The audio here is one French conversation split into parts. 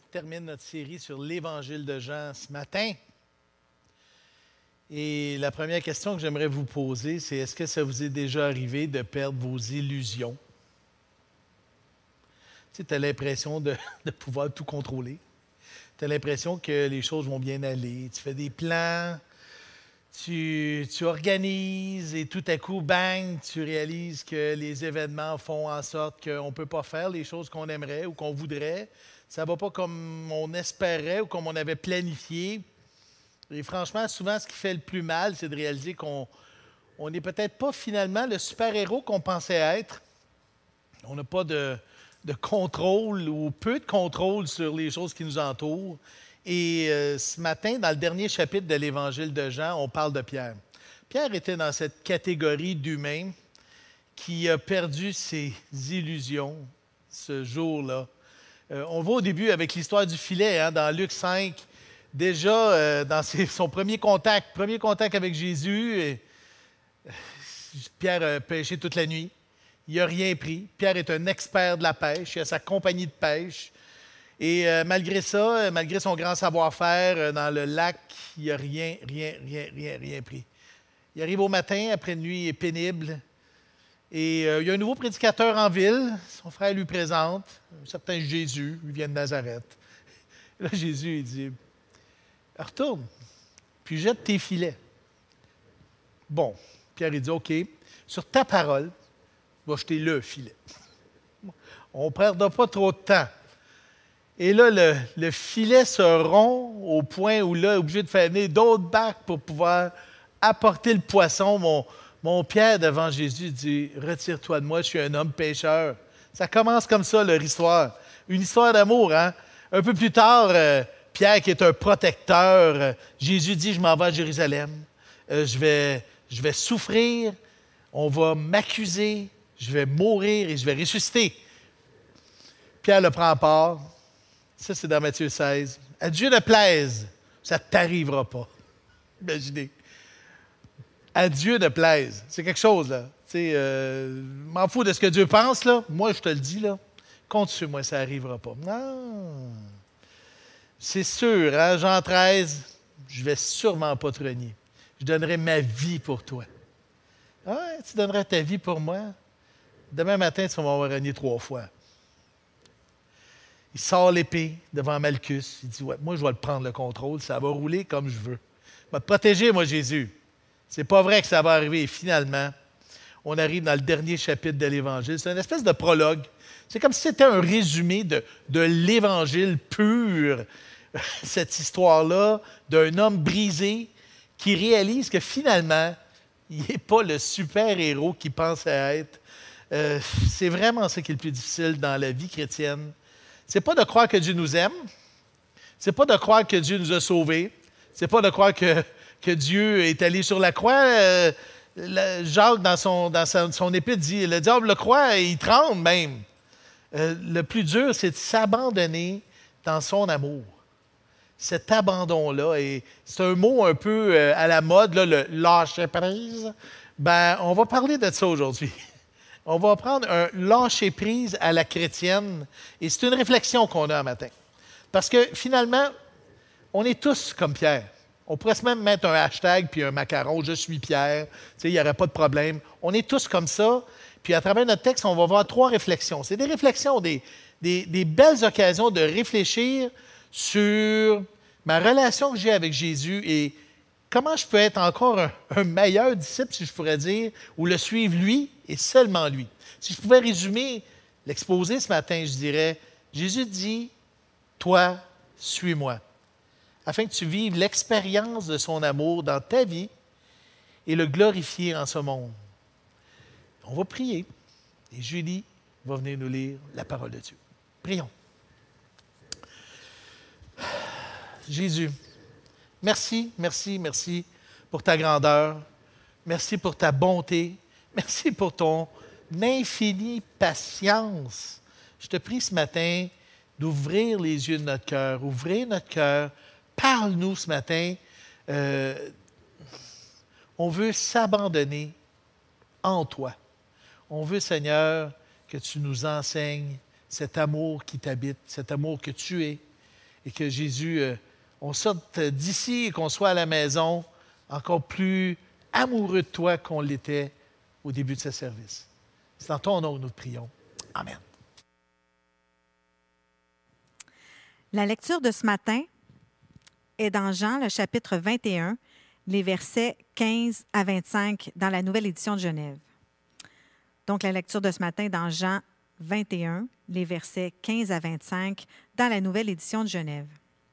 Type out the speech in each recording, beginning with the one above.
termine notre série sur l'Évangile de Jean ce matin. Et la première question que j'aimerais vous poser, c'est est-ce que ça vous est déjà arrivé de perdre vos illusions? Tu as l'impression de pouvoir tout contrôler. Tu as l'impression que les choses vont bien aller. Tu fais des plans, tu organises et tout à coup, bang, tu réalises que les événements font en sorte qu'on ne peut pas faire les choses qu'on aimerait ou qu'on voudrait. Ça ne va pas comme on espérait ou comme on avait planifié. Et franchement, souvent, ce qui fait le plus mal, c'est de réaliser qu'on n'est peut-être pas finalement le super-héros qu'on pensait être. On n'a pas de contrôle ou peu de contrôle sur les choses qui nous entourent. Et ce matin, dans le dernier chapitre de l'Évangile de Jean, on parle de Pierre. Pierre était dans cette catégorie d'humains qui a perdu ses illusions ce jour-là. On voit au début avec l'histoire du filet, hein, dans Luc 5, déjà dans son premier contact avec Jésus, Pierre a pêché toute la nuit. Il n'a rien pris. Pierre est un expert de la pêche. Il a sa compagnie de pêche. Et malgré ça, malgré son grand savoir-faire dans le lac, il n'a rien pris. Il arrive au matin, après une nuit pénible, et il y a un nouveau prédicateur en ville. Son frère lui présente, un certain Jésus, il vient de Nazareth. Et là, Jésus, il dit, « Retourne, puis jette tes filets. » Bon, Pierre, il dit, « OK, sur ta parole, je vais jeter le filet. » On ne perdra pas trop de temps. Et là, le filet se rompt au point où là, il est obligé de faire venir d'autres barques pour pouvoir apporter le poisson. Mon Pierre, devant Jésus, dit « Retire-toi de moi, je suis un homme pécheur. » Ça commence comme ça, leur histoire. Une histoire d'amour, hein? Un peu plus tard, Pierre, qui est un protecteur, Jésus dit « Je m'en vais à Jérusalem. Je vais souffrir. On va m'accuser. Je vais mourir et je vais ressusciter. » Pierre le prend à part. Ça, c'est dans Matthieu 16. « À Dieu ne plaise, ça ne t'arrivera pas. » Imaginez. À Dieu ne plaise. C'est quelque chose, là. Tu sais, m'en fous de ce que Dieu pense, là. Moi, je te le dis, là. Compte sur moi, ça n'arrivera pas. Non. C'est sûr, hein? Jean 13, je ne vais sûrement pas te renier. Je donnerai ma vie pour toi. Ah, tu donneras ta vie pour moi? Demain matin, tu vas m'avoir renié 3 fois. Il sort l'épée devant Malchus. Il dit, ouais, moi, je vais le prendre le contrôle. Ça va rouler comme je veux. Je vais te protéger, moi, Jésus. C'est pas vrai que ça va arriver. Et finalement, on arrive dans le dernier chapitre de l'Évangile. C'est une espèce de prologue. C'est comme si c'était un résumé de l'Évangile pur. Cette histoire-là d'un homme brisé qui réalise que finalement, il n'est pas le super-héros qu'il pensait être. C'est vraiment ça qui est le plus difficile dans la vie chrétienne. C'est pas de croire que Dieu nous aime. C'est pas de croire que Dieu nous a sauvés. C'est pas de croire que Dieu est allé sur la croix. Jacques, dans son épître, dit, le diable le croit et il tremble même. Le plus dur, c'est de s'abandonner dans son amour. Cet abandon-là, et c'est un mot un peu à la mode, là, le lâcher-prise. Ben, on va parler de ça aujourd'hui. On va prendre un lâcher-prise à la chrétienne. Et c'est une réflexion qu'on a un matin. Parce que finalement, on est tous comme Pierre. On pourrait se même mettre un hashtag puis un macaron, je suis Pierre. Tu sais, il n'y aurait pas de problème. On est tous comme ça. Puis à travers notre texte, on va voir 3 réflexions. C'est des réflexions, des belles occasions de réfléchir sur ma relation que j'ai avec Jésus et comment je peux être encore un meilleur disciple, si je pourrais dire, ou le suivre lui et seulement lui. Si je pouvais résumer l'exposé ce matin, je dirais, Jésus dit, toi, suis-moi, afin que tu vives l'expérience de son amour dans ta vie et le glorifier en ce monde. On va prier et Julie va venir nous lire la parole de Dieu. Prions. Jésus, merci pour ta grandeur. Merci pour ta bonté. Merci pour ton infinie patience. Je te prie ce matin d'ouvrir les yeux de notre cœur. Ouvrir notre cœur. Parle-nous ce matin. On veut s'abandonner en toi. On veut, Seigneur, que tu nous enseignes cet amour qui t'habite, cet amour que tu es. et que Jésus, on sorte d'ici et qu'on soit à la maison encore plus amoureux de toi qu'on l'était au début de ce service. C'est en ton nom que nous prions. Amen. La lecture de ce matin est dans Jean, le chapitre 21, les versets 15 à 25 dans la Nouvelle Édition de Genève. Donc, la lecture de ce matin est dans Jean 21, les versets 15 à 25 dans la Nouvelle Édition de Genève.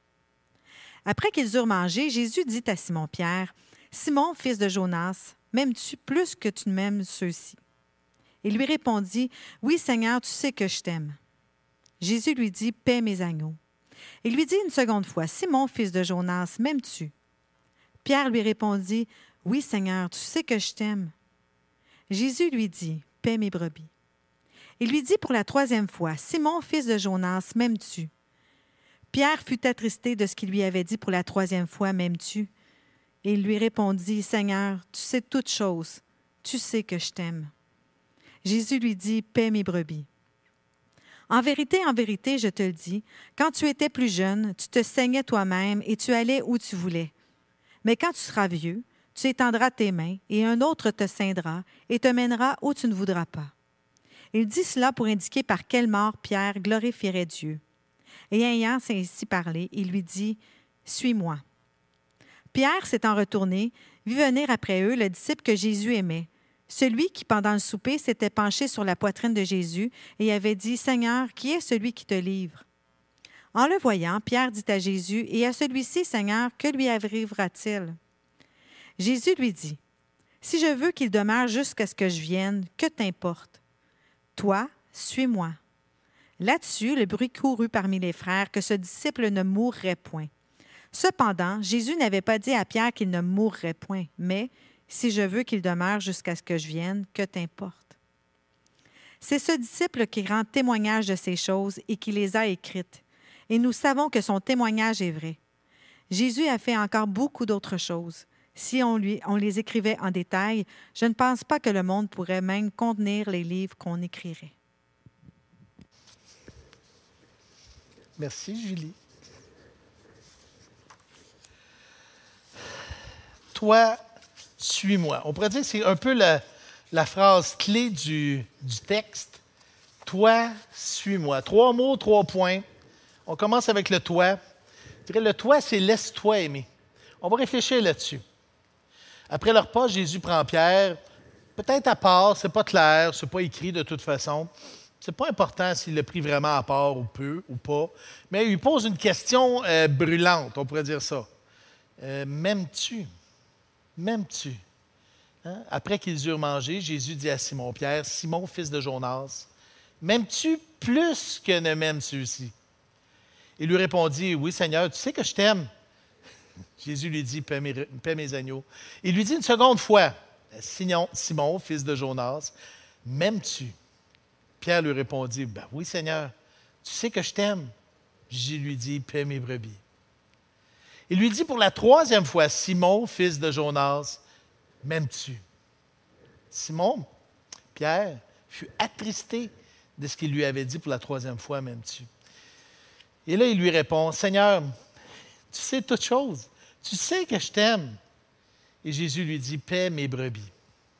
Après qu'ils eurent mangé, Jésus dit à Simon-Pierre, « Simon, fils de Jonas, m'aimes-tu plus que tu m'aimes ceux-ci? » Il lui répondit, « Oui, Seigneur, tu sais que je t'aime. » Jésus lui dit, « Paie mes agneaux. » Il lui dit une seconde fois, « Simon, fils de Jonas, m'aimes-tu? » Pierre lui répondit, « Oui, Seigneur, tu sais que je t'aime. » Jésus lui dit, « Paie mes brebis. » Il lui dit pour la troisième fois, « Simon, fils de Jonas, m'aimes-tu? » Pierre fut attristé de ce qu'il lui avait dit pour la troisième fois, « M'aimes-tu? » Et il lui répondit, « Seigneur, tu sais toutes choses, tu sais que je t'aime. » Jésus lui dit, « Paie mes brebis. » En vérité, je te le dis, quand tu étais plus jeune, tu te saignais toi-même et tu allais où tu voulais. Mais quand tu seras vieux, tu étendras tes mains et un autre te ceindra et te mènera où tu ne voudras pas. Il dit cela pour indiquer par quelle mort Pierre glorifierait Dieu. Et ayant ainsi parlé, il lui dit, « Suis-moi. » Pierre, s'étant retourné, vit venir après eux le disciple que Jésus aimait, celui qui, pendant le souper, s'était penché sur la poitrine de Jésus et avait dit, « Seigneur, qui est celui qui te livre? » En le voyant, Pierre dit à Jésus, « Et à celui-ci, Seigneur, que lui arrivera-t-il? » Jésus lui dit, « Si je veux qu'il demeure jusqu'à ce que je vienne, que t'importe? Toi, suis-moi. » Là-dessus, le bruit courut parmi les frères que ce disciple ne mourrait point. Cependant, Jésus n'avait pas dit à Pierre qu'il ne mourrait point, mais « Si je veux qu'il demeure jusqu'à ce que je vienne, que t'importe? » C'est ce disciple qui rend témoignage de ces choses et qui les a écrites. Et nous savons que son témoignage est vrai. Jésus a fait encore beaucoup d'autres choses. Si on les écrivait en détail, je ne pense pas que le monde pourrait même contenir les livres qu'on écrirait. Merci, Julie. Toi, suis-moi. On pourrait dire que c'est un peu la phrase clé du texte. Toi, suis-moi. 3 mots, 3 points. On commence avec le toi. Je dirais le toi, c'est laisse-toi aimer. On va réfléchir là-dessus. Après le repas, Jésus prend Pierre, peut-être à part, c'est pas clair, c'est pas écrit de toute façon. C'est pas important s'il l'a pris vraiment à part ou peu ou pas, mais il lui pose une question brûlante, on pourrait dire ça. M'aimes-tu? M'aimes-tu? Hein? Après qu'ils eurent mangé, Jésus dit à Simon-Pierre, « Simon, fils de Jonas, m'aimes-tu plus que ne m'aiment ceux-ci? » Il lui répondit, « Oui, Seigneur, tu sais que je t'aime. » Jésus lui dit, « Paie mes agneaux. » Il lui dit une seconde fois, « Simon, fils de Jonas, m'aimes-tu? » Pierre lui répondit, « Ben oui, Seigneur, tu sais que je t'aime. » Jésus lui dit, « Paie mes brebis. » Il lui dit pour la troisième fois, « Simon, fils de Jonas, m'aimes-tu? » Simon, Pierre, fut attristé de ce qu'il lui avait dit pour la troisième fois, « M'aimes-tu? » Et là, il lui répond, « Seigneur, tu sais toutes choses. Tu sais que je t'aime. » Et Jésus lui dit, « Paie mes brebis. »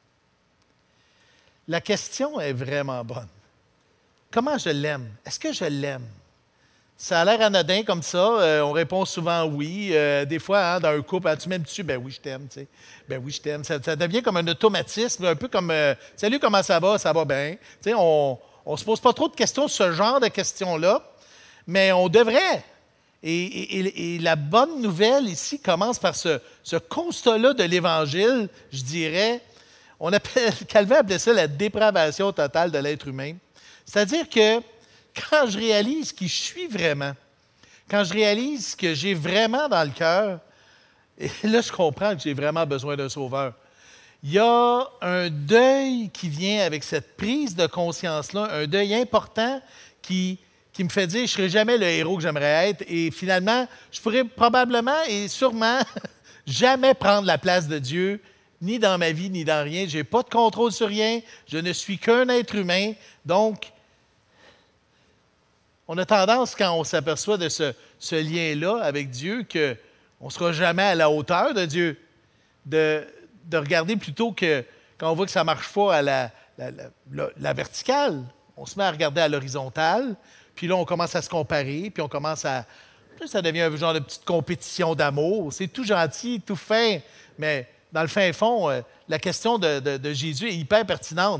La question est vraiment bonne. Comment je l'aime? Est-ce que je l'aime? Ça a l'air anodin comme ça. On répond souvent oui. Des fois, hein, dans un couple, tu m'aimes-tu? Ben oui, je t'aime. Tu sais. Ben oui, je t'aime. Ça devient comme un automatisme, un peu comme salut, comment ça va? Ça va bien. Tu sais, on ne se pose pas trop de questions, ce genre de questions-là, mais on devrait. Et la bonne nouvelle ici commence par ce constat-là de l'Évangile, je dirais. Calvin appelait ça la dépravation totale de l'être humain. C'est-à-dire que quand je réalise qui je suis vraiment, quand je réalise que j'ai vraiment dans le cœur, et là, je comprends que j'ai vraiment besoin d'un sauveur. Il y a un deuil qui vient avec cette prise de conscience-là, un deuil important qui me fait dire que je ne serai jamais le héros que j'aimerais être. Et finalement, je pourrais probablement et sûrement jamais prendre la place de Dieu, ni dans ma vie, ni dans rien. Je n'ai pas de contrôle sur rien. Je ne suis qu'un être humain. Donc, On a tendance, quand on s'aperçoit de ce lien-là avec Dieu, qu'on ne sera jamais à la hauteur de Dieu. De regarder plutôt que, quand on voit que ça ne marche pas à la verticale, on se met à regarder à l'horizontale, puis là, on commence à se comparer, puis on commence à... Ça devient un genre de petite compétition d'amour. C'est tout gentil, tout fin, mais dans le fin fond, la question de Jésus est hyper pertinente.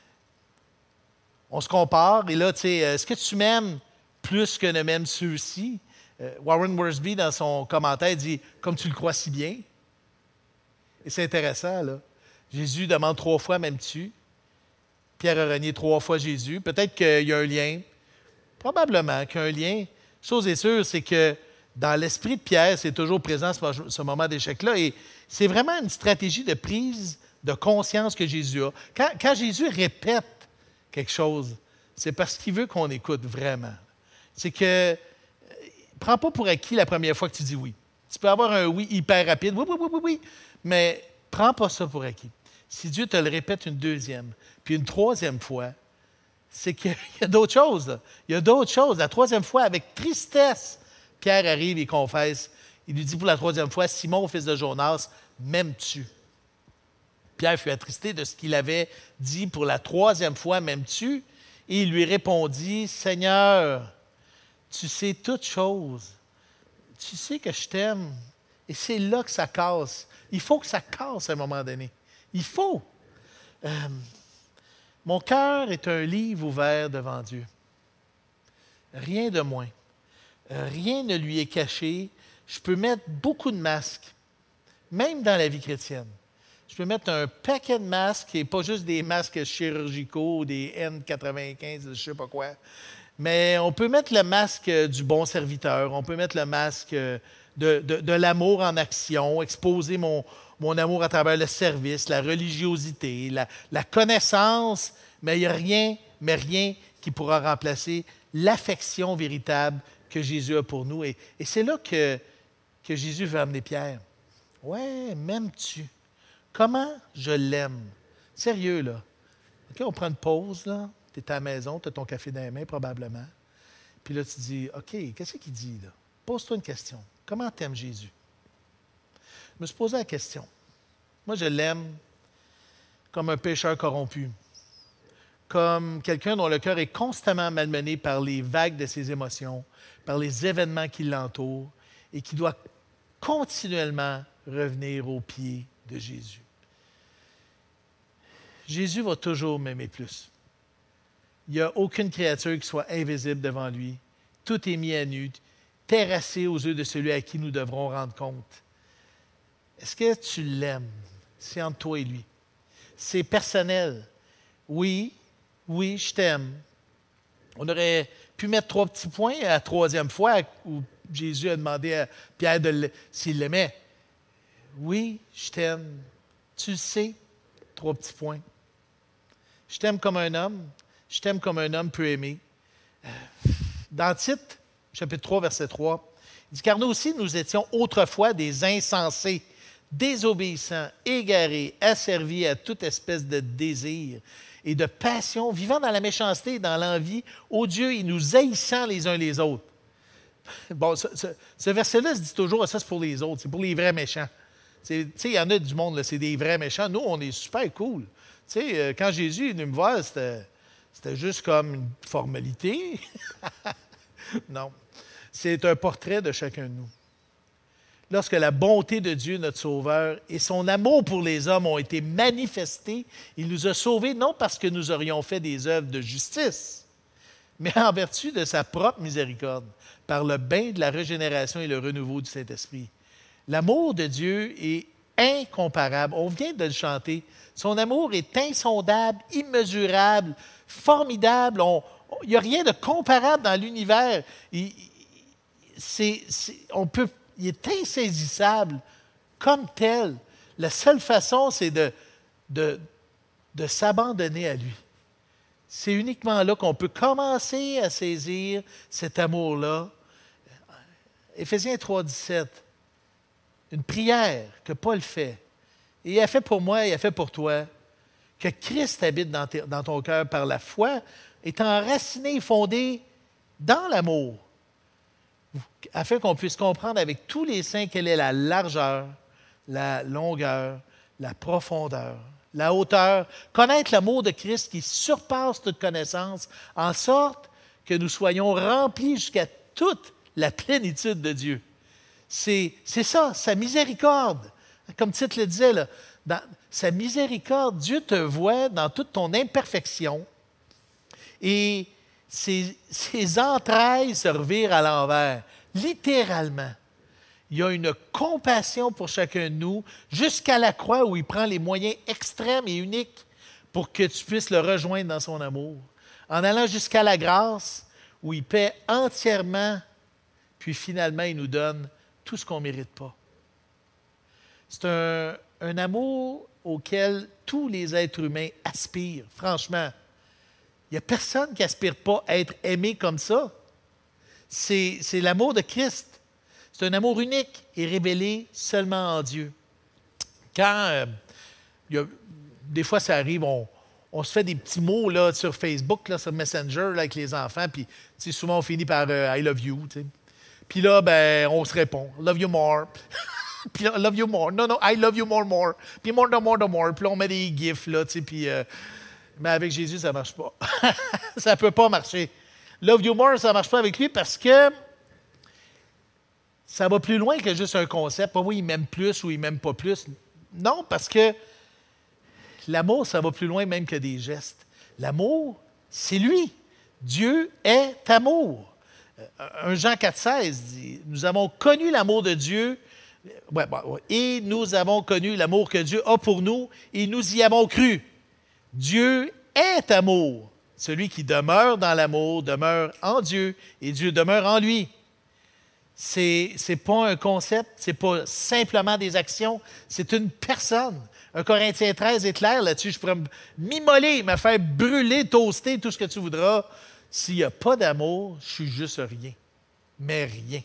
On se compare, et là, tu sais, est-ce que tu m'aimes plus que ne m'aiment ceux-ci? Warren Wiersbe, dans son commentaire, dit « Comme tu le crois si bien ». Et c'est intéressant, là. Jésus demande 3 fois « M'aimes-tu? » Pierre a renié 3 fois Jésus. Peut-être qu'il y a un lien. Probablement qu'il y a un lien. Chose est sûre, c'est que dans l'esprit de Pierre, c'est toujours présent ce moment d'échec-là. Et c'est vraiment une stratégie de prise de conscience que Jésus a. Quand Jésus répète quelque chose, c'est parce qu'il veut qu'on écoute vraiment. C'est que, prends pas pour acquis la première fois que tu dis oui. Tu peux avoir un oui hyper rapide, oui, mais prends pas ça pour acquis. Si Dieu te le répète une 2e, puis une 3e fois, c'est qu'il y a d'autres choses. Là. Il y a d'autres choses. La 3e fois, avec tristesse, Pierre arrive et confesse. Il lui dit pour la 3e fois, « Simon, fils de Jonas, m'aimes-tu? » Pierre fut attristé de ce qu'il avait dit pour la 3e fois, « M'aimes-tu? » Et il lui répondit, « Seigneur, tu sais toutes choses. Tu sais que je t'aime. » Et c'est là que ça casse. Il faut que ça casse à un moment donné. Il faut. Mon cœur est un livre ouvert devant Dieu. Rien de moins. Rien ne lui est caché. Je peux mettre beaucoup de masques, même dans la vie chrétienne. Je peux mettre un paquet de masques, et pas juste des masques chirurgicaux, des N95, je ne sais pas quoi. Mais on peut mettre le masque du bon serviteur, on peut mettre le masque de l'amour en action, exposer mon amour à travers le service, la religiosité, la connaissance, mais il n'y a rien qui pourra remplacer l'affection véritable que Jésus a pour nous. Et c'est là que Jésus veut amener Pierre. « Ouais, m'aimes-tu? Comment je l'aime? » Sérieux, là. OK, on prend une pause, là. Tu es à la maison, tu as ton café dans les mains, probablement. Puis là, tu dis, OK, qu'est-ce qu'il dit, là? Pose-toi une question. Comment t'aimes Jésus? Je me suis posé la question. Moi, je l'aime comme un pécheur corrompu, comme quelqu'un dont le cœur est constamment malmené par les vagues de ses émotions, par les événements qui l'entourent, et qui doit continuellement revenir aux pieds de Jésus. Jésus va toujours m'aimer plus. Il n'y a aucune créature qui soit invisible devant lui. Tout est mis à nu, terrassé aux yeux de celui à qui nous devrons rendre compte. Est-ce que tu l'aimes? C'est entre toi et lui. C'est personnel. Oui, je t'aime. On aurait pu mettre 3 petits points à la 3e fois où Jésus a demandé à Pierre s'il l'aimait. Oui, je t'aime. Tu le sais, 3 petits points. Je t'aime comme un homme. Je t'aime comme un homme peut aimer. Dans Tite, chapitre 3, verset 3, il dit « Car nous aussi, nous étions autrefois des insensés, désobéissants, égarés, asservis à toute espèce de désir et de passion, vivant dans la méchanceté et dans l'envie, odieux et nous haïssant les uns les autres. » Bon, ce verset-là se dit toujours, ça c'est pour les autres, c'est pour les vrais méchants. Tu sais, il y en a du monde, là, c'est des vrais méchants. Nous, on est super cool. Tu sais, quand Jésus est venu me voir, c'était juste comme une formalité. Non. C'est un portrait de chacun de nous. Lorsque la bonté de Dieu, notre Sauveur, et son amour pour les hommes ont été manifestés, il nous a sauvés non parce que nous aurions fait des œuvres de justice, mais en vertu de sa propre miséricorde, par le bain de la régénération et le renouveau du Saint-Esprit. L'amour de Dieu est incomparable. On vient de le chanter. Son amour est insondable, immesurable, formidable. Il n'y a rien de comparable dans l'univers. Il est insaisissable comme tel. La seule façon, c'est de s'abandonner à lui. C'est uniquement là qu'on peut commencer à saisir cet amour-là. Éphésiens 3, 17. Une prière que Paul fait. Et il a fait pour moi, il a fait pour toi. Que Christ habite dans ton cœur par la foi, est enraciné et fondé dans l'amour, afin qu'on puisse comprendre avec tous les saints quelle est la largeur, la longueur, la profondeur, la hauteur, connaître l'amour de Christ qui surpasse toute connaissance, en sorte que nous soyons remplis jusqu'à toute la plénitude de Dieu. C'est ça, sa miséricorde. Comme le titre le disait, là, dans sa miséricorde, Dieu te voit dans toute ton imperfection et ses entrailles se revirent à l'envers, littéralement. Il y a une compassion pour chacun de nous jusqu'à la croix où il prend les moyens extrêmes et uniques pour que tu puisses le rejoindre dans son amour. En allant jusqu'à la grâce où il paie entièrement, puis finalement il nous donne tout ce qu'on ne mérite pas. C'est un amour auquel tous les êtres humains aspirent, franchement. Il n'y a personne qui n'aspire pas à être aimé comme ça. C'est l'amour de Christ. C'est un amour unique et révélé seulement en Dieu. Quand des fois ça arrive, on se fait des petits mots là, sur Facebook, là, sur Messenger, là, avec les enfants, puis souvent on finit par I love you. T'sais. Puis là, ben, on se répond love you more. Puis là, love you more. Non, I love you more, more. Puis more. Puis là, on met des gifs, là, tu sais, puis... mais avec Jésus, ça ne marche pas. Ça ne peut pas marcher. Love you more, ça ne marche pas avec lui parce que ça va plus loin que juste un concept. Oui, il m'aime plus ou il m'aime pas plus. Non, parce que l'amour, ça va plus loin même que des gestes. L'amour, c'est lui. Dieu est amour. 1 Jean 4,16 dit « Nous avons connu l'amour de Dieu et nous avons connu l'amour que Dieu a pour nous et nous y avons cru. » Dieu est amour. Celui qui demeure dans l'amour demeure en Dieu et Dieu demeure en lui. C'est pas un concept, c'est pas simplement des actions, c'est une personne. 1 Corinthiens 13 est clair là-dessus. Je pourrais m'immoler, me faire brûler, toaster, tout ce que tu voudras. S'il n'y a pas d'amour, je suis juste rien. Mais rien.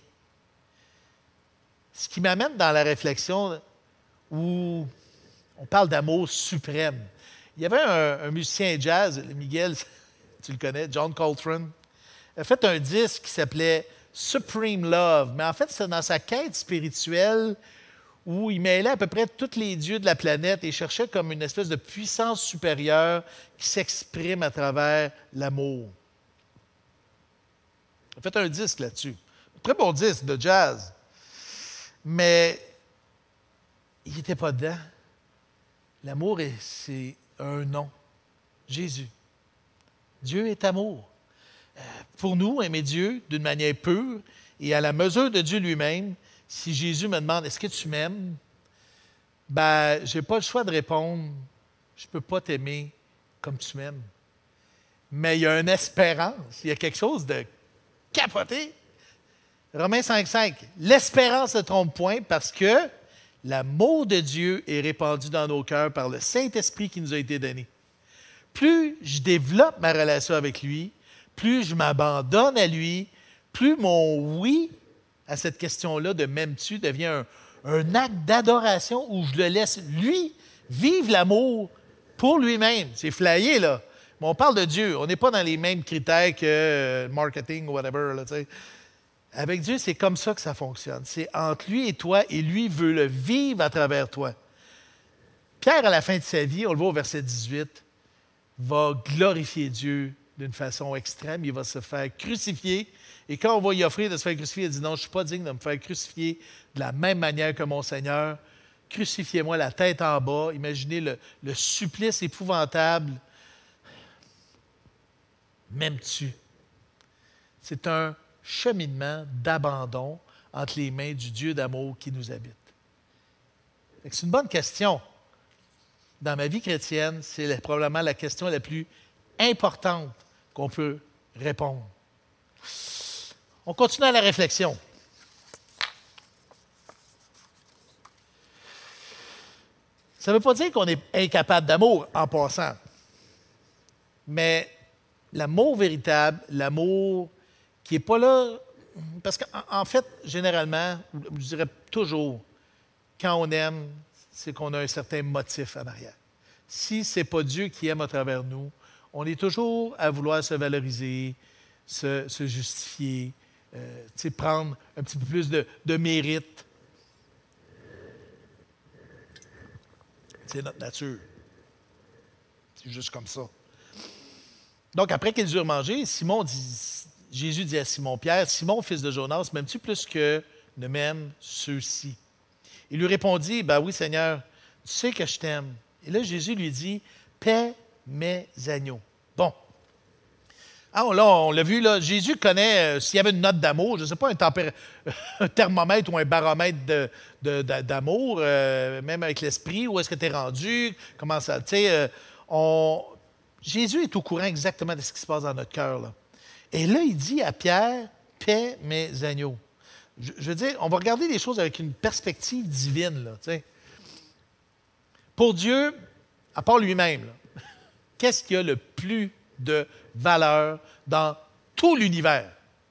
Ce qui m'amène dans la réflexion où on parle d'amour suprême. Il y avait un musicien jazz, Miguel, tu le connais, John Coltrane. Il a fait un disque qui s'appelait Supreme Love. Mais en fait, c'est dans sa quête spirituelle où il mêlait à peu près tous les dieux de la planète et cherchait comme une espèce de puissance supérieure qui s'exprime à travers l'amour. Il a fait un disque là-dessus. Un très bon disque de jazz. Mais il n'était pas dedans. L'amour, c'est un nom. Jésus. Dieu est amour. Pour nous, aimer Dieu d'une manière pure et à la mesure de Dieu lui-même, si Jésus me demande « Est-ce que tu m'aimes? » Ben, je n'ai pas le choix de répondre « Je ne peux pas t'aimer comme tu m'aimes. » Mais il y a une espérance, il y a quelque chose de capoté. Romains 5,5. L'espérance ne trompe point parce que l'amour de Dieu est répandu dans nos cœurs par le Saint-Esprit qui nous a été donné. Plus je développe ma relation avec lui, plus je m'abandonne à lui, plus mon oui à cette question-là de m'aimes-tu devient un acte d'adoration où je le laisse, lui, vivre l'amour pour lui-même. C'est flyé, là. Mais on parle de Dieu. On n'est pas dans les mêmes critères que marketing ou whatever, là, tu sais. Avec Dieu, c'est comme ça que ça fonctionne. C'est entre lui et toi, et lui veut le vivre à travers toi. Pierre, à la fin de sa vie, on le voit au verset 18, va glorifier Dieu d'une façon extrême. Il va se faire crucifier. Et quand on va y offrir de se faire crucifier, il dit « Non, je ne suis pas digne de me faire crucifier de la même manière que mon Seigneur. Crucifiez-moi la tête en bas. » Imaginez le supplice épouvantable. M'aimes-tu? C'est un cheminement d'abandon entre les mains du Dieu d'amour qui nous habite. C'est une bonne question. Dans ma vie chrétienne, c'est probablement la question la plus importante qu'on peut répondre. On continue à la réflexion. Ça ne veut pas dire qu'on est incapable d'amour en passant, mais l'amour véritable, l'amour qui n'est pas là, parce qu'en fait, généralement, je dirais toujours, quand on aime, c'est qu'on a un certain motif en arrière. Si ce n'est pas Dieu qui aime à travers nous, on est toujours à vouloir se valoriser, se justifier, prendre un petit peu plus de mérite. C'est notre nature. C'est juste comme ça. Donc, après qu'ils eurent mangé, Jésus dit à Simon-Pierre, « Simon, fils de Jonas, m'aimes-tu plus que ne m'aiment ceux-ci? » Il lui répondit, « Ben oui, Seigneur, tu sais que je t'aime. » Et là, Jésus lui dit, « Paie mes agneaux. » Bon. Alors là, on l'a vu, là, Jésus connaît, s'il y avait une note d'amour, je ne sais pas, un thermomètre ou un baromètre d'amour, même avec l'esprit, où est-ce que tu es rendu, comment ça, tu sais, Jésus est au courant exactement de ce qui se passe dans notre cœur, là. Et là, il dit à Pierre, « Paie mes agneaux. » Je veux dire, on va regarder les choses avec une perspective divine, là, tu sais. Pour Dieu, à part lui-même, là, qu'est-ce qui a le plus de valeur dans tout l'univers?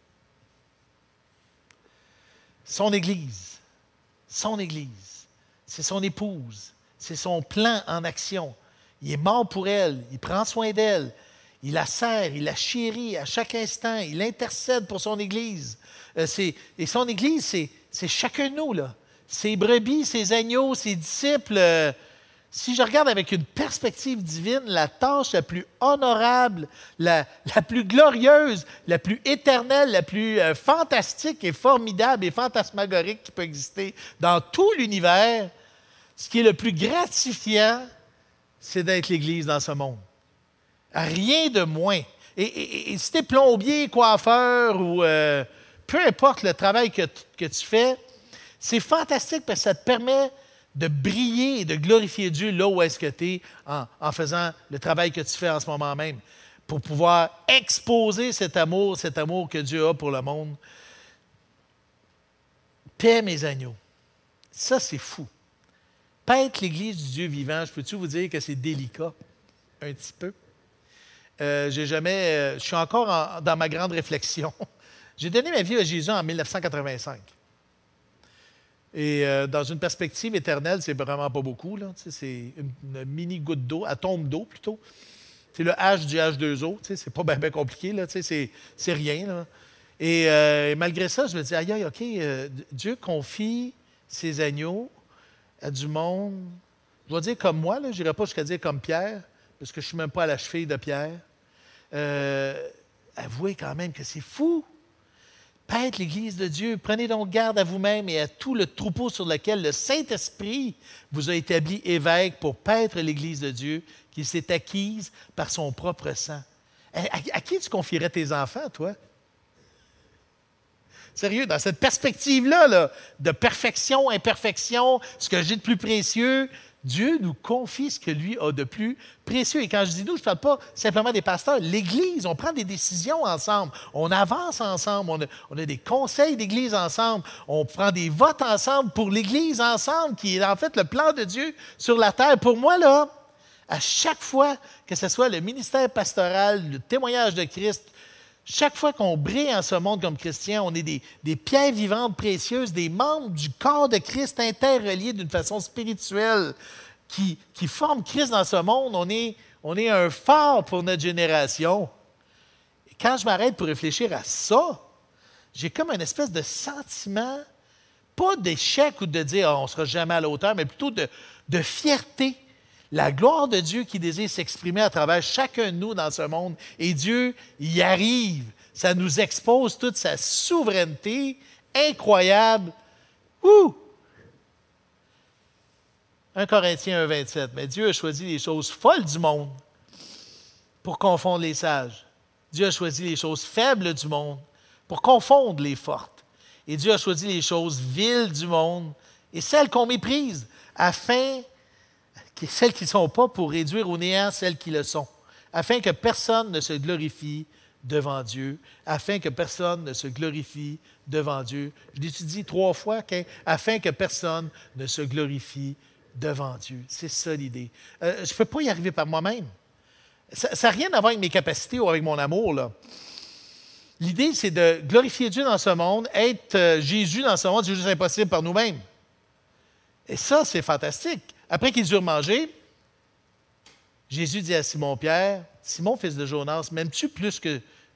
Son Église. Son Église. C'est son épouse. C'est son plan en action. Il est mort pour elle. Il prend soin d'elle. Il la sert, il la chérit à chaque instant. Il intercède pour son Église. Et son Église, c'est chacun de nous, là. Ses brebis, ses agneaux, ses disciples. Si je regarde avec une perspective divine, la tâche la plus honorable, la plus glorieuse, la plus éternelle, la plus fantastique et formidable et fantasmagorique qui peut exister dans tout l'univers, ce qui est le plus gratifiant, c'est d'être l'Église dans ce monde. Rien de moins. Et si tu es plombier, coiffeur ou peu importe le travail que tu fais, c'est fantastique parce que ça te permet de briller et de glorifier Dieu là où est-ce que tu es en faisant le travail que tu fais en ce moment même, pour pouvoir exposer cet amour que Dieu a pour le monde. Paie mes agneaux. Ça, c'est fou. Paître l'Église du Dieu vivant, je peux-tu vous dire que c'est délicat? Un petit peu. Je suis encore dans ma grande réflexion. J'ai donné ma vie à Jésus en 1985. Et dans une perspective éternelle, c'est vraiment pas beaucoup, là. C'est une mini goutte d'eau, atome d'eau plutôt. C'est le H du H2O. C'est pas bien compliqué, là. C'est rien, là. Et malgré ça, je me dis, aïe, OK, Dieu confie ses agneaux à du monde. Je vais dire comme moi, là, je n'irai pas jusqu'à dire comme Pierre, parce que je ne suis même pas à la cheville de Pierre. Avouez quand même que c'est fou. Paître l'Église de Dieu. Prenez donc garde à vous-même et à tout le troupeau sur lequel le Saint-Esprit vous a établi évêque pour paître l'Église de Dieu, qu'il s'est acquise par son propre sang. À qui tu confierais tes enfants, toi? Sérieux, dans cette perspective-là, là, de perfection, imperfection, ce que j'ai de plus précieux, Dieu nous confie ce que lui a de plus précieux. Et quand je dis nous, je ne parle pas simplement des pasteurs. L'Église, on prend des décisions ensemble. On avance ensemble. On a des conseils d'Église ensemble. On prend des votes ensemble pour l'Église ensemble, qui est en fait le plan de Dieu sur la terre. Pour moi, là, à chaque fois que ce soit le ministère pastoral, le témoignage de Christ, chaque fois qu'on brille en ce monde comme chrétien, on est des pierres vivantes précieuses, des membres du corps de Christ interreliés d'une façon spirituelle qui forment Christ dans ce monde. On est un phare pour notre génération. Et quand je m'arrête pour réfléchir à ça, j'ai comme une espèce de sentiment, pas d'échec ou de dire on ne sera jamais à la hauteur, mais plutôt de fierté. La gloire de Dieu qui désire s'exprimer à travers chacun de nous dans ce monde. Et Dieu y arrive. Ça nous expose toute sa souveraineté incroyable. 1 Corinthiens 1, 27. Mais Dieu a choisi les choses folles du monde pour confondre les sages. Dieu a choisi les choses faibles du monde pour confondre les fortes. Et Dieu a choisi les choses viles du monde et celles qu'on méprise, afin celles qui ne sont pas, pour réduire au néant celles qui le sont, afin que personne ne se glorifie devant Dieu, afin que personne ne se glorifie devant Dieu. Je l'étudie 3 fois, afin que personne ne se glorifie devant Dieu. C'est ça l'idée. Je ne peux pas y arriver par moi-même. Ça n'a rien à voir avec mes capacités ou avec mon amour, là. L'idée, c'est de glorifier Dieu dans ce monde, être Jésus dans ce monde, c'est juste impossible par nous-mêmes. Et ça, c'est fantastique. Après qu'ils eurent mangé, Jésus dit à Simon-Pierre, « Simon, fils de Jonas, m'aimes-tu plus que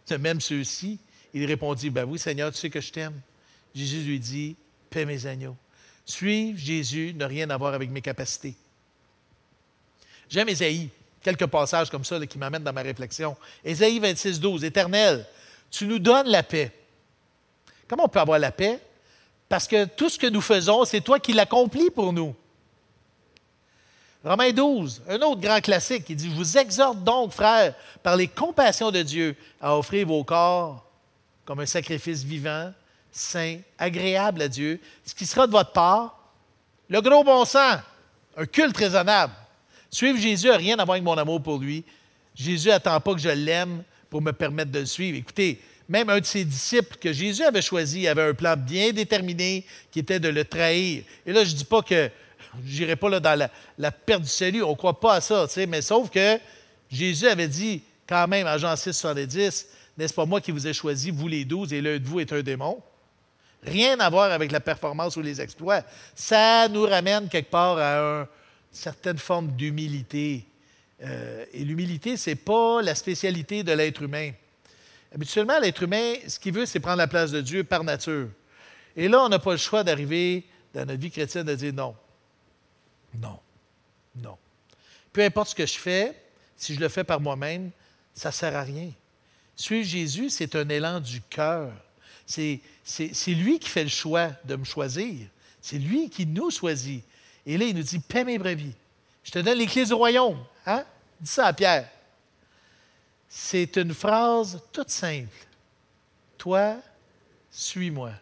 de même ceux-ci? Il répondit, ben oui, Seigneur, tu sais que je t'aime. Jésus lui dit, paie mes agneaux. Suivre Jésus n'a rien à voir avec mes capacités. J'aime Ésaïe, quelques passages comme ça là, qui m'amènent dans ma réflexion. Ésaïe 26, 12, Éternel, tu nous donnes la paix. Comment on peut avoir la paix? Parce que tout ce que nous faisons, c'est toi qui l'accomplis pour nous. Romains 12, un autre grand classique, il dit, je vous exhorte donc, frères, par les compassions de Dieu, à offrir vos corps comme un sacrifice vivant, saint, agréable à Dieu, ce qui sera de votre part, le gros bon sens, un culte raisonnable. Suivre Jésus n'a rien à voir avec mon amour pour lui. Jésus n'attend pas que je l'aime pour me permettre de le suivre. Écoutez, même un de ses disciples que Jésus avait choisi avait un plan bien déterminé qui était de le trahir. Et là, je ne dis pas que je n'irai pas là dans la perte du salut, on ne croit pas à ça, mais sauf que Jésus avait dit quand même à Jean 6, 70, n'est-ce pas moi qui vous ai choisi, vous les 12, et l'un de vous est un démon? Rien à voir avec la performance ou les exploits. Ça nous ramène quelque part à une certaine forme d'humilité. Et l'humilité, ce n'est pas la spécialité de l'être humain. Habituellement, l'être humain, ce qu'il veut, c'est prendre la place de Dieu par nature. Et là, on n'a pas le choix d'arriver dans notre vie chrétienne de dire non. Non. Non. Peu importe ce que je fais, si je le fais par moi-même, ça ne sert à rien. Suivre Jésus, c'est un élan du cœur. C'est lui qui fait le choix de me choisir. C'est lui qui nous choisit. Et là, il nous dit, paie mes brebis. Je te donne les clés du royaume. Hein? Dis ça à Pierre. C'est une phrase toute simple. Toi, suis-moi.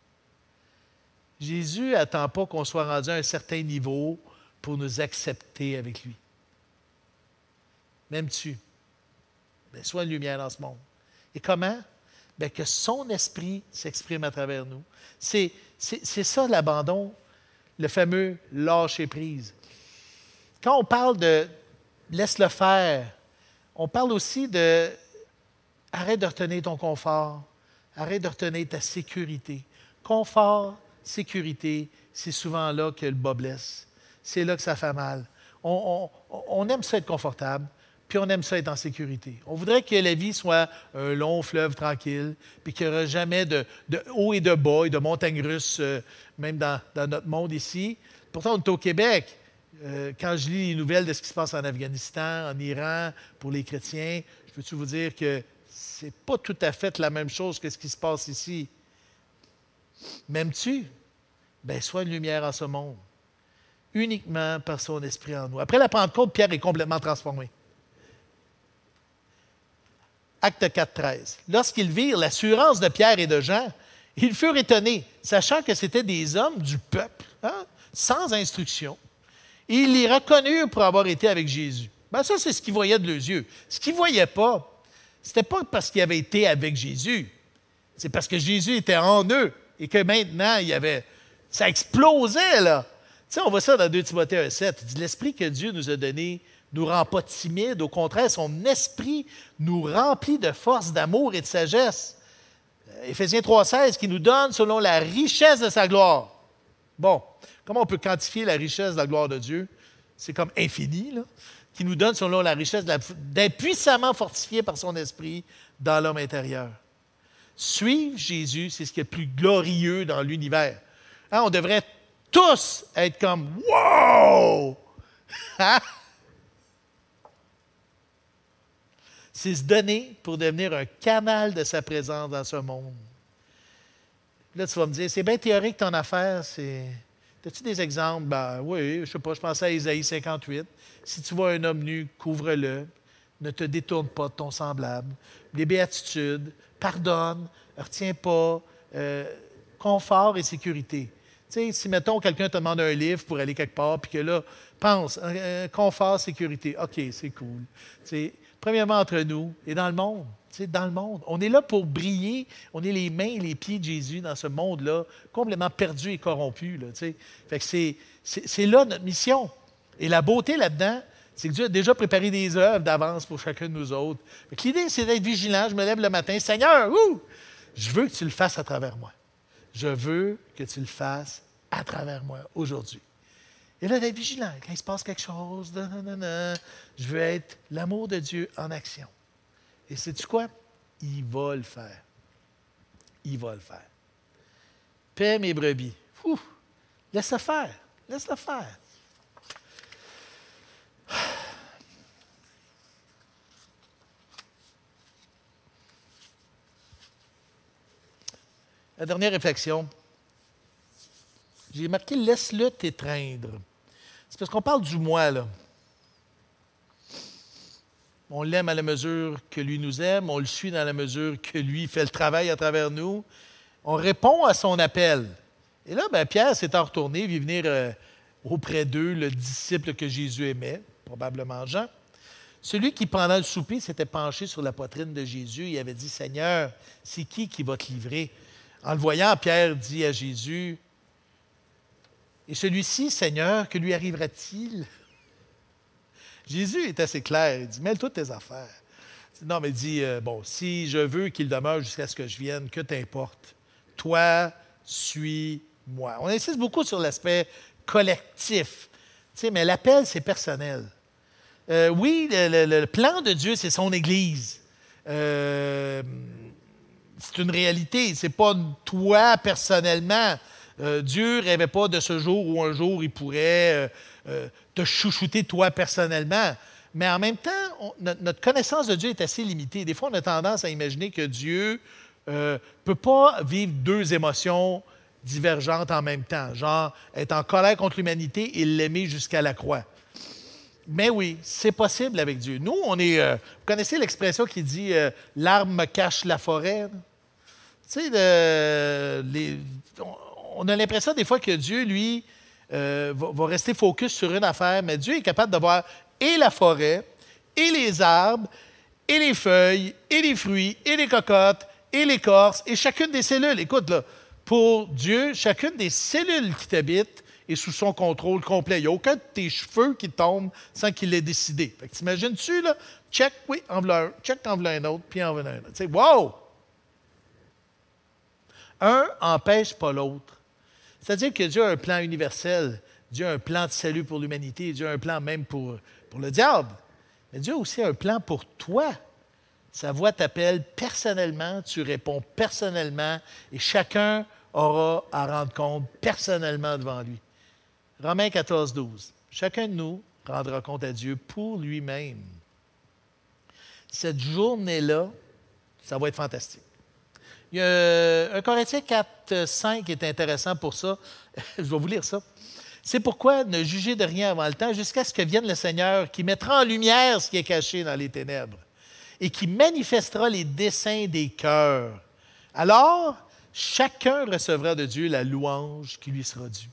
Jésus n'attend pas qu'on soit rendu à un certain niveau pour nous accepter avec lui. M'aimes-tu? Bien, sois une lumière dans ce monde. Et comment? Bien, que son esprit s'exprime à travers nous. C'est ça l'abandon, le fameux lâcher-prise. Quand on parle de laisse-le faire, on parle aussi de arrête de retenir ton confort, arrête de retenir ta sécurité. Confort, sécurité, c'est souvent là que le bas blesse. C'est là que ça fait mal. On aime ça être confortable, puis on aime ça être en sécurité. On voudrait que la vie soit un long fleuve tranquille, puis qu'il n'y aura jamais de haut et de bas et de montagnes russes, même dans notre monde ici. Pourtant, on est au Québec. Quand je lis les nouvelles de ce qui se passe en Afghanistan, en Iran, pour les chrétiens, je peux-tu vous dire que ce n'est pas tout à fait la même chose que ce qui se passe ici. M'aimes-tu? Bien, sois une lumière en ce monde, uniquement par son esprit en nous. Après la Pentecôte, Pierre est complètement transformé. Acte 4, 13. Lorsqu'ils virent l'assurance de Pierre et de Jean, ils furent étonnés, sachant que c'étaient des hommes du peuple, sans instruction. Et ils les reconnurent pour avoir été avec Jésus. Bien, ça, c'est ce qu'ils voyaient de leurs yeux. Ce qu'ils ne voyaient pas, ce n'était pas parce qu'ils avaient été avec Jésus. C'est parce que Jésus était en eux et que maintenant, ça explosait, là. Tu sais, on voit ça dans 2 Timothée 1,7. Il dit, l'esprit que Dieu nous a donné ne nous rend pas timides. Au contraire, son esprit nous remplit de force, d'amour et de sagesse. Éphésiens 3,16, qui nous donne selon la richesse de sa gloire. Bon, comment on peut quantifier la richesse de la gloire de Dieu? C'est comme infini, là. Qui nous donne selon la richesse d'être puissamment fortifié par son esprit dans l'homme intérieur. Suivre Jésus, c'est ce qui est le plus glorieux dans l'univers. Hein, on devrait tous être comme « Wow! » Hein? C'est se donner pour devenir un canal de sa présence dans ce monde. Là, tu vas me dire, c'est bien théorique ton affaire. As-tu des exemples? Ben oui, je ne sais pas, je pensais à Ésaïe 58. Si tu vois un homme nu, couvre-le. Ne te détourne pas de ton semblable. Les béatitudes, pardonne, ne retiens pas, confort et sécurité. Tu sais, si, mettons, quelqu'un te demande un livre pour aller quelque part, puis que là, pense, confort, sécurité, OK, c'est cool. Tu sais, premièrement, entre nous et dans le monde. Tu sais, dans le monde. On est là pour briller. On est les mains et les pieds de Jésus dans ce monde-là, complètement perdu et corrompu. Là, tu sais. Fait que c'est là notre mission. Et la beauté là-dedans, c'est que Dieu a déjà préparé des œuvres d'avance pour chacun de nous autres. Fait que l'idée, c'est d'être vigilant. Je me lève le matin. Seigneur, je veux que tu le fasses à travers moi. Je veux que tu le fasses à travers moi aujourd'hui. Et là, d'être vigilant. Quand il se passe quelque chose, je veux être l'amour de Dieu en action. Et sais-tu quoi? il va le faire. Il va le faire. Paix mes brebis. Ouh, laisse-le faire. Laisse-le faire. La dernière réflexion. J'ai marqué « laisse-le t'étreindre ». C'est parce qu'on parle du moi, là. On l'aime à la mesure que lui nous aime, on le suit dans la mesure que lui fait le travail à travers nous. On répond à son appel. Et là, Pierre s'étant retourné, vit venir auprès d'eux le disciple que Jésus aimait, probablement Jean. Celui qui, pendant le souper, s'était penché sur la poitrine de Jésus et avait dit « Seigneur, c'est qui va te livrer? » En le voyant, Pierre dit à Jésus, « Et celui-ci, Seigneur, que lui arrivera-t-il? » Jésus est assez clair. Il dit, « Mêle-toi de tes affaires. » Non, mais il dit, « Bon, si je veux qu'il demeure jusqu'à ce que je vienne, que t'importe? Toi, suis-moi. » On insiste beaucoup sur l'aspect collectif. Tu sais, mais l'appel, c'est personnel. Oui, le plan de Dieu, c'est son Église. C'est une réalité. Ce n'est pas toi personnellement. Dieu ne rêvait pas de ce jour où un jour il pourrait te chouchouter toi personnellement. Mais en même temps, notre connaissance de Dieu est assez limitée. Des fois, on a tendance à imaginer que Dieu ne peut pas vivre deux émotions divergentes en même temps. Genre, être en colère contre l'humanité et l'aimer jusqu'à la croix. Mais oui, c'est possible avec Dieu. Nous, on est... vous connaissez l'expression qui dit « l'arbre me cache la forêt ». Tu sais, on a l'impression des fois que Dieu, lui, va rester focus sur une affaire, mais Dieu est capable de voir et la forêt, et les arbres, et les feuilles, et les fruits, et les cocottes, et l'écorce, et chacune des cellules. Écoute, là, pour Dieu, chacune des cellules qui t'habitent est sous son contrôle complet. Il n'y a aucun de tes cheveux qui tombent sans qu'il l'ait décidé. Fait que t'imagines-tu, là? Check, oui, en voilà un, check, en voilà un autre, puis en voilà un autre. Tu sais, wow! Un n'empêche pas l'autre. C'est-à-dire que Dieu a un plan universel. Dieu a un plan de salut pour l'humanité. Dieu a un plan même pour le diable. Mais Dieu a aussi un plan pour toi. Sa voix t'appelle personnellement, tu réponds personnellement et chacun aura à rendre compte personnellement devant lui. Romains 14, 12. Chacun de nous rendra compte à Dieu pour lui-même. Cette journée-là, ça va être fantastique. Il y a un Corinthiens 4, 5 qui est intéressant pour ça. Je vais vous lire ça. C'est pourquoi ne jugez de rien avant le temps jusqu'à ce que vienne le Seigneur qui mettra en lumière ce qui est caché dans les ténèbres et qui manifestera les desseins des cœurs. Alors, chacun recevra de Dieu la louange qui lui sera due.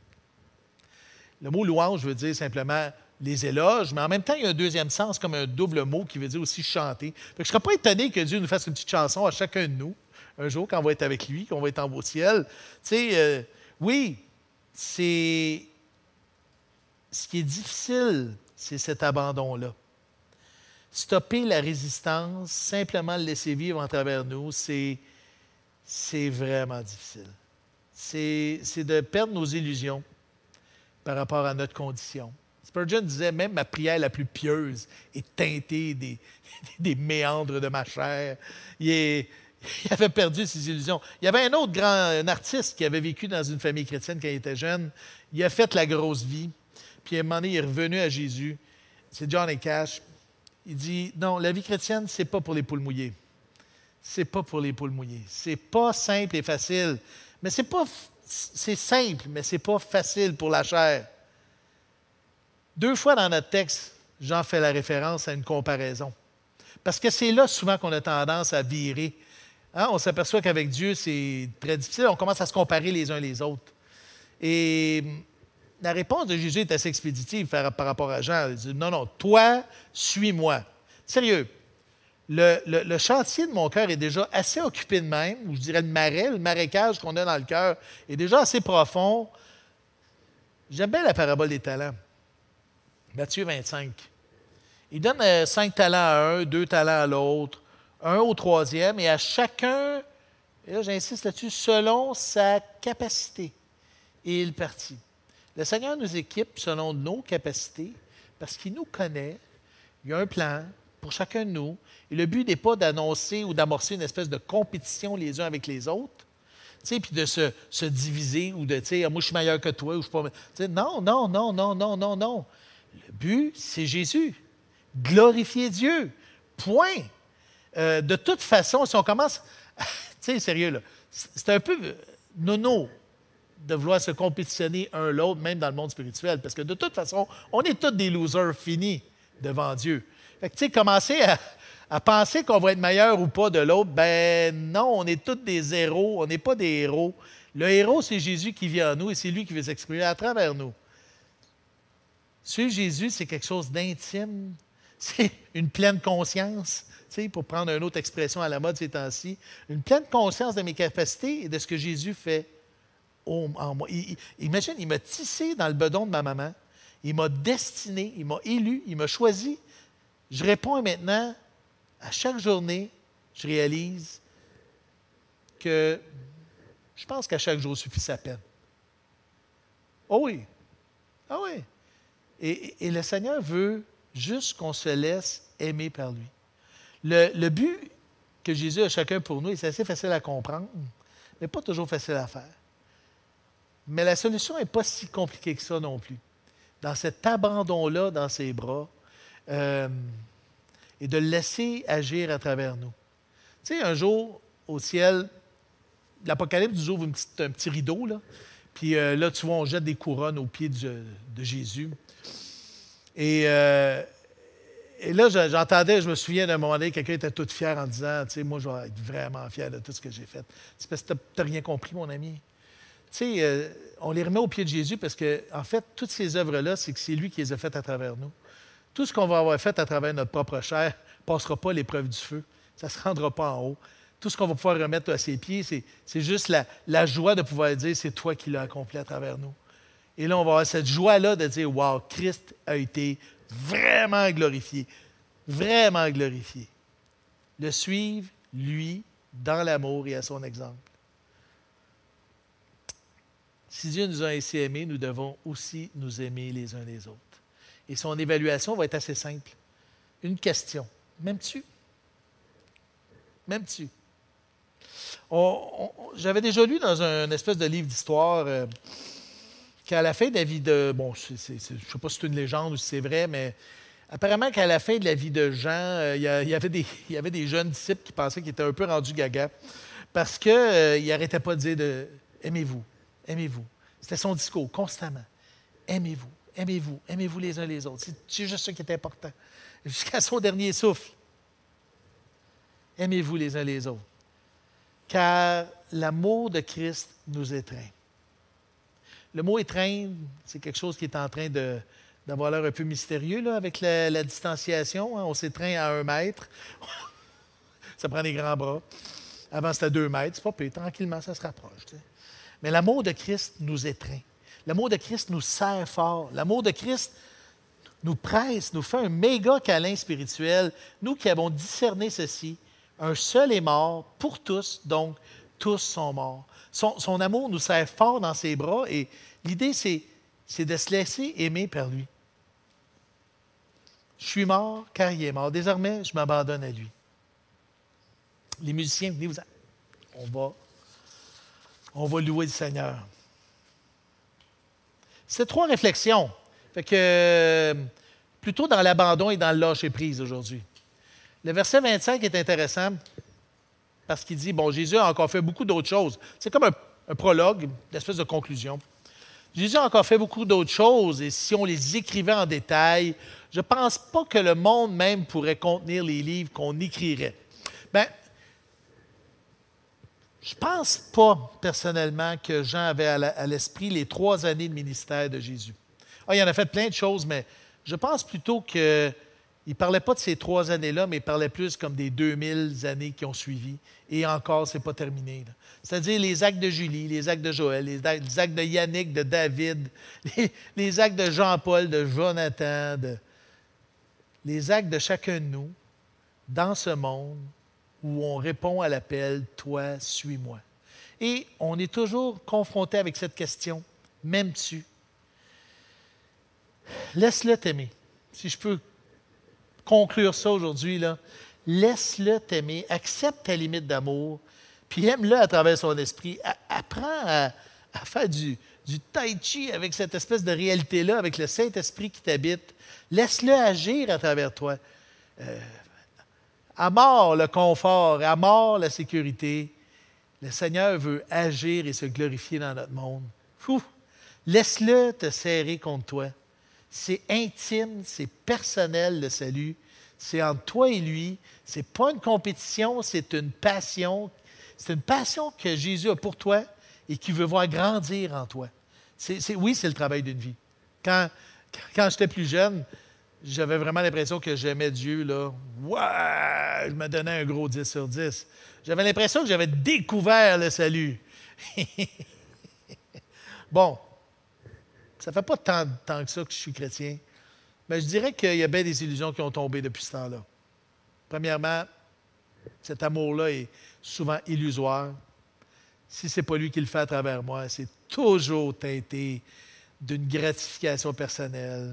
Le mot louange veut dire simplement les éloges, mais en même temps, il y a un deuxième sens comme un double mot qui veut dire aussi chanter. Je ne serais pas étonné que Dieu nous fasse une petite chanson à chacun de nous, un jour, quand on va être avec lui, qu'on va être en beau ciel. Tu sais, oui, c'est... Ce qui est difficile, c'est cet abandon-là. Stopper la résistance, simplement le laisser vivre en travers nous, c'est vraiment difficile. C'est de perdre nos illusions par rapport à notre condition. Spurgeon disait, même ma prière la plus pieuse est teintée des méandres de ma chair. Il avait perdu ses illusions. Il y avait un autre un artiste qui avait vécu dans une famille chrétienne quand il était jeune. Il a fait la grosse vie. Puis à un moment donné, il est revenu à Jésus. C'est Johnny Cash. Il dit, non, la vie chrétienne, c'est pas pour les poules mouillées. C'est pas pour les poules mouillées. C'est pas simple et facile. Mais c'est simple, mais c'est pas facile pour la chair. 2 fois dans notre texte, Jean fait la référence à une comparaison. Parce que c'est là souvent qu'on a tendance à virer. Hein? On s'aperçoit qu'avec Dieu, c'est très difficile. On commence à se comparer les uns les autres. Et la réponse de Jésus est assez expéditive par rapport à Jean. Il dit, non, non, toi, suis-moi. Sérieux, le chantier de mon cœur est déjà assez occupé de même, ou je dirais le marécage qu'on a dans le cœur est déjà assez profond. J'aime bien la parabole des talents. Matthieu 25. Il donne 5 talents à un, 2 talents à l'autre, 1 au 3e, et à chacun, et là j'insiste là-dessus, selon sa capacité. Et il partit. Le Seigneur nous équipe selon nos capacités, parce qu'il nous connaît, il y a un plan, pour chacun de nous. Et le but n'est pas d'annoncer ou d'amorcer une espèce de compétition les uns avec les autres, puis de se diviser ou de, moi, je suis meilleur que toi, ou je suis pas. Non, non, non, non, non, non, non. Le but, c'est Jésus. Glorifier Dieu. Point. De toute façon, si on commence. Sérieux, là, c'est un peu nono de vouloir se compétitionner un l'autre, même dans le monde spirituel, parce que de toute façon, on est tous des losers finis devant Dieu. Fait que, commencer à penser qu'on va être meilleur ou pas de l'autre, ben non, on est tous des héros, on n'est pas des héros. Le héros, c'est Jésus qui vit en nous et c'est lui qui veut s'exprimer à travers nous. Suivre Jésus, c'est quelque chose d'intime, c'est une pleine conscience, pour prendre une autre expression à la mode ces temps-ci, une pleine conscience de mes capacités et de ce que Jésus fait en moi. Imagine, il m'a tissé dans le bedon de ma maman, il m'a destiné, il m'a élu, il m'a choisi. Je réponds maintenant, à chaque journée, je réalise que je pense qu'à chaque jour suffit sa peine. Oh oui. Ah oui. Et le Seigneur veut juste qu'on se laisse aimer par lui. Le but que Jésus a chacun pour nous, et c'est assez facile à comprendre, mais pas toujours facile à faire. Mais la solution n'est pas si compliquée que ça non plus. Dans cet abandon-là, dans ses bras, et de le laisser agir à travers nous. Tu sais, un jour, au ciel, l'Apocalypse nous ouvre un petit rideau, là. Puis là, tu vois, on jette des couronnes aux pieds de Jésus. Et là, j'entendais, je me souviens d'un moment donné, quelqu'un était tout fier en disant, tu sais, moi, je vais être vraiment fier de tout ce que j'ai fait. C'est parce que tu n'as rien compris, mon ami. Tu sais, on les remet aux pieds de Jésus parce que, en fait, toutes ces œuvres-là, c'est que c'est lui qui les a faites à travers nous. Tout ce qu'on va avoir fait à travers notre propre chair ne passera pas l'épreuve du feu. Ça ne se rendra pas en haut. Tout ce qu'on va pouvoir remettre à ses pieds, c'est juste la joie de pouvoir dire, c'est toi qui l'as accompli à travers nous. Et là, on va avoir cette joie-là de dire, wow, Christ a été vraiment glorifié. Vraiment glorifié. Le suivre, lui, dans l'amour et à son exemple. Si Dieu nous a ainsi aimés, nous devons aussi nous aimer les uns les autres. Et son évaluation va être assez simple. Une question. M'aimes-tu? M'aimes-tu? J'avais déjà lu dans un espèce de livre d'histoire qu'à la fin de la vie de... Bon, je ne sais pas si c'est une légende ou si c'est vrai, mais apparemment qu'à la fin de la vie de Jean, il y avait des jeunes disciples qui pensaient qu'ils étaient un peu rendus gaga parce qu'ils n'arrêtaient pas de dire aimez-vous, aimez-vous. C'était son discours, constamment. Aimez-vous, aimez-vous, aimez-vous les uns les autres. C'est juste ça qui est important. Jusqu'à son dernier souffle. Aimez-vous les uns les autres. Car l'amour de Christ nous étreint. Le mot étreindre, c'est quelque chose qui est en train d'avoir l'air un peu mystérieux là, avec la distanciation. Hein. On s'étreint à 1 mètre. Ça prend des grands bras. Avant, c'était 2 mètres. C'est pas pire. Tranquillement, ça se rapproche. Tu sais. Mais l'amour de Christ nous étreint. L'amour de Christ nous serre fort. L'amour de Christ nous presse, nous fait un méga câlin spirituel. Nous qui avons discerné ceci, un seul est mort pour tous, donc tous sont morts. Son amour nous serre fort dans ses bras et l'idée, c'est de se laisser aimer par lui. Je suis mort car il est mort. Désormais, je m'abandonne à lui. Les musiciens, venez-vous-en. On va louer le Seigneur. C'est 3 réflexions. Fait que plutôt dans l'abandon et dans le lâcher-prise aujourd'hui. Le verset 25 est intéressant parce qu'il dit, bon, Jésus a encore fait beaucoup d'autres choses. C'est comme un prologue, une espèce de conclusion. Jésus a encore fait beaucoup d'autres choses et si on les écrivait en détail, je ne pense pas que le monde même pourrait contenir les livres qu'on écrirait. Bien, je ne pense pas personnellement que Jean avait à l'esprit les 3 années de ministère de Jésus. Ah, il en a fait plein de choses, mais je pense plutôt qu'il ne parlait pas de ces 3 années-là, mais il parlait plus comme des 2000 années qui ont suivi. Et encore, ce n'est pas terminé. Là. C'est-à-dire les actes de Julie, les actes de Joël, les actes de Yannick, de David, les actes de Jean-Paul, de Jonathan, les actes de chacun de nous dans ce monde où on répond à l'appel « Toi, suis-moi ». Et on est toujours confronté avec cette question « M'aimes-tu » Laisse-le t'aimer. Si je peux conclure ça aujourd'hui, là. Laisse-le t'aimer, accepte ta limite d'amour, puis aime-le à travers son esprit. Apprends à faire du tai chi avec cette espèce de réalité-là, avec le Saint-Esprit qui t'habite. Laisse-le agir à travers toi. À mort le confort, à mort la sécurité. Le Seigneur veut agir et se glorifier dans notre monde. Laisse-le te serrer contre toi. C'est intime, c'est personnel le salut. C'est entre toi et lui. Ce n'est pas une compétition, c'est une passion. C'est une passion que Jésus a pour toi et qui veut voir grandir en toi. Oui, c'est le travail d'une vie. Quand j'étais plus jeune, j'avais vraiment l'impression que j'aimais Dieu, là. Ouais! Je me donnais un gros 10 sur 10. J'avais l'impression que j'avais découvert le salut. Bon, ça ne fait pas tant que ça que je suis chrétien, mais je dirais qu'il y a bien des illusions qui ont tombé depuis ce temps-là. Premièrement, cet amour-là est souvent illusoire. Si ce n'est pas lui qui le fait à travers moi, c'est toujours teinté d'une gratification personnelle.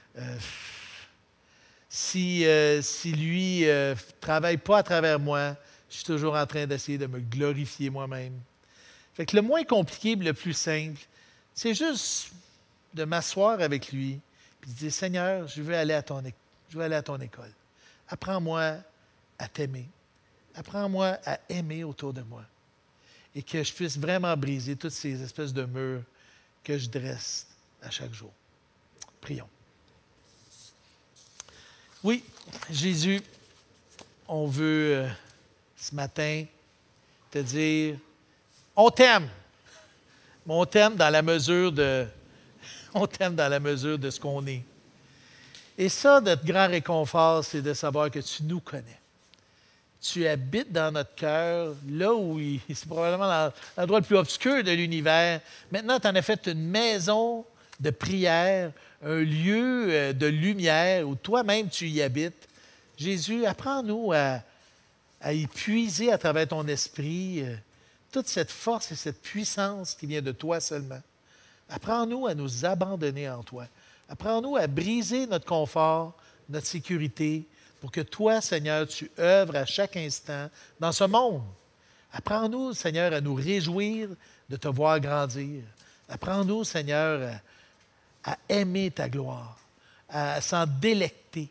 Si lui ne travaille pas à travers moi, je suis toujours en train d'essayer de me glorifier moi-même. Fait que le moins compliqué, le plus simple, c'est juste de m'asseoir avec lui et de dire, Seigneur, je veux aller à ton école. Apprends-moi à t'aimer. Apprends-moi à aimer autour de moi. Et que je puisse vraiment briser toutes ces espèces de murs que je dresse à chaque jour. Prions. Oui, Jésus, on veut ce matin te dire, on t'aime. Mais on t'aime dans la mesure de ce qu'on est. Et ça, notre grand réconfort, c'est de savoir que tu nous connais. Tu habites dans notre cœur, là où c'est probablement l'endroit le plus obscur de l'univers. Maintenant, tu en as fait une maison de prière, un lieu de lumière où toi-même tu y habites. Jésus, apprends-nous à y puiser à travers ton esprit toute cette force et cette puissance qui vient de toi seulement. Apprends-nous à nous abandonner en toi. Apprends-nous à briser notre confort, notre sécurité, pour que toi, Seigneur, tu œuvres à chaque instant dans ce monde. Apprends-nous, Seigneur, à nous réjouir de te voir grandir. Apprends-nous, Seigneur, à aimer ta gloire, à s'en délecter,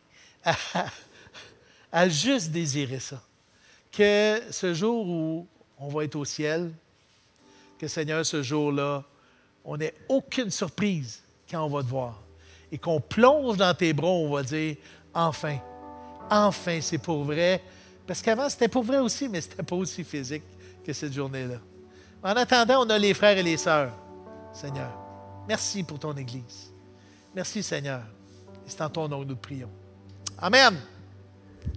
à juste désirer ça. Que ce jour où on va être au ciel, que, Seigneur, ce jour-là, on n'ait aucune surprise quand on va te voir. Et qu'on plonge dans tes bras, on va dire, enfin, c'est pour vrai. Parce qu'avant, c'était pour vrai aussi, mais ce n'était pas aussi physique que cette journée-là. En attendant, on a les frères et les sœurs. Seigneur, merci pour ton Église. Merci, Seigneur. Et c'est en ton nom que nous te prions. Amen.